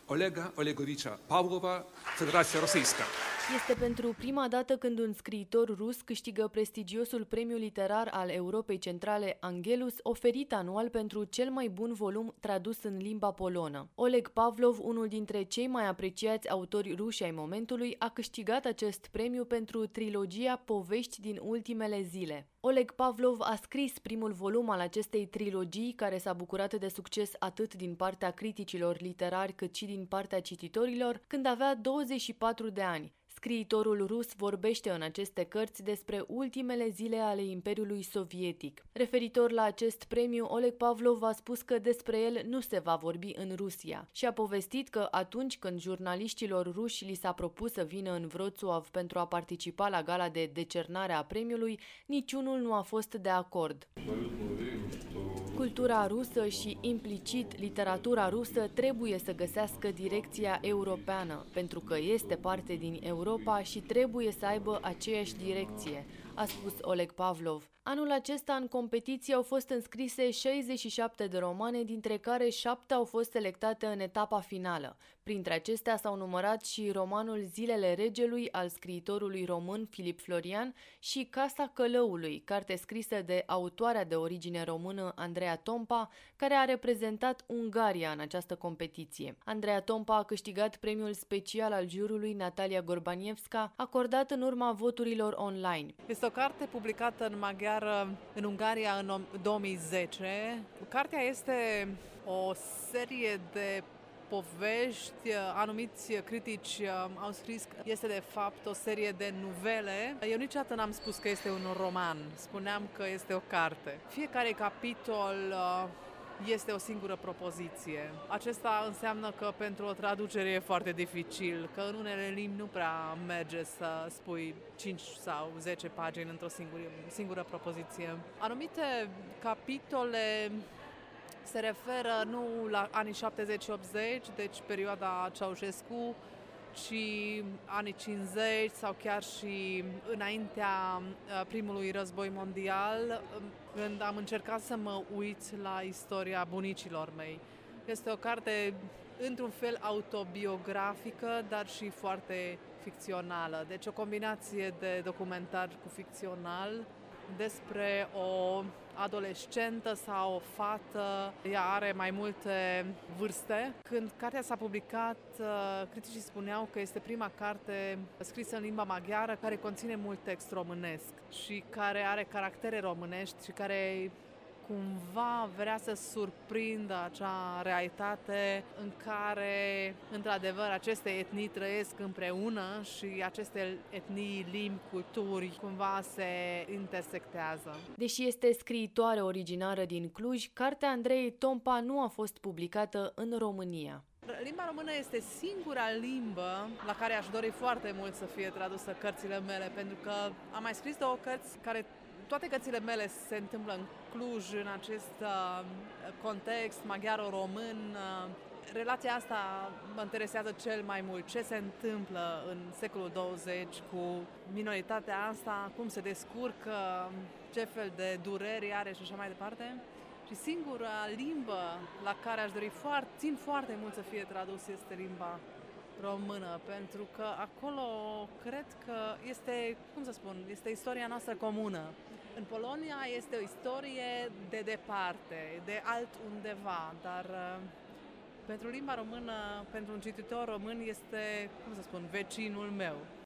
Olega Olegovicza Pavlova, Federația Rosyjska. Este pentru prima dată când un scriitor rus câștigă prestigiosul premiu literar al Europei Centrale Angelus, oferit anual pentru cel mai bun volum tradus în limba polonă. Oleg Pavlov, unul dintre cei mai apreciați autori ruși ai momentului, a câștigat acest premiu pentru trilogia Povești din ultimele zile. Oleg Pavlov a scris primul volum al acestei trilogii, care s-a bucurat de succes atât din partea criticilor literari cât și din partea cititorilor, când avea 24 de ani. Scriitorul rus vorbește în aceste cărți despre ultimele zile ale Imperiului Sovietic. Referitor la acest premiu, Oleg Pavlov a spus că despre el nu se va vorbi în Rusia și a povestit că atunci când jurnaliștilor ruși li s-a propus să vină în Wrocław pentru a participa la gala de decernare a premiului, niciunul nu a fost de acord. Cultura rusă și, implicit, literatura rusă trebuie să găsească direcția europeană, pentru că este parte din Europa și trebuie să aibă aceeași direcție, a spus Oleg Pavlov. Anul acesta, în competiție, au fost înscrise 67 de romane, dintre care 7 au fost selectate în etapa finală. Printre acestea s-au numărat și romanul Zilele Regelui al scriitorului român Filip Florian și Casa Călăului, carte scrisă de autoarea de origine română Andreea Tompa, care a reprezentat Ungaria în această competiție. Andreea Tompa a câștigat premiul special al jurului Natalia Gorbaniewska, acordat în urma voturilor online. Este o carte publicată în maghiară în Ungaria în 2010. Cartea este o serie de povești, anumiți critici au scris că este de fapt o serie de nuvele. Eu niciodată n-am spus că este un roman, spuneam că este o carte. Fiecare capitol este o singură propoziție. Acesta înseamnă că pentru o traducere e foarte dificil, că în unele limbi nu prea merge să spui 5 sau 10 pagini într-o singură propoziție. Anumite capitole se referă nu la anii 70-80, deci perioada Ceaușescu, ci anii 50 sau chiar și înaintea primului război mondial, când am încercat să mă uit la istoria bunicilor mei. Este o carte într-un fel autobiografică, dar și foarte ficțională. Deci o combinație de documentar cu ficțional despre o adolescentă sau o fată. Ea are mai multe vârste. Când cartea s-a publicat, criticii spuneau că este prima carte scrisă în limba maghiară care conține mult text românesc și care are caractere românești și care cumva vrea să surprindă acea realitate în care, într-adevăr, aceste etnii trăiesc împreună și aceste etnii, limbi, culturi, cumva se intersectează. Deși este scriitoare originară din Cluj, cartea Andreei Tompa nu a fost publicată în România. Limba română este singura limbă la care aș dori foarte mult să fie tradusă cărțile mele, pentru că am mai scris 2 cărți care toate cărțile mele se întâmplă în Cluj, în acest context maghiaro-român. Relația asta mă interesează cel mai mult. Ce se întâmplă în secolul 20 cu minoritatea asta, cum se descurcă, ce fel de dureri are și așa mai departe. Și singura limbă la care aș dori țin foarte mult să fie tradus este limba română, pentru că acolo cred că este, este istoria noastră comună. În Polonia este o istorie de departe, de altundeva, dar pentru limba română, pentru un cititor român este, vecinul meu.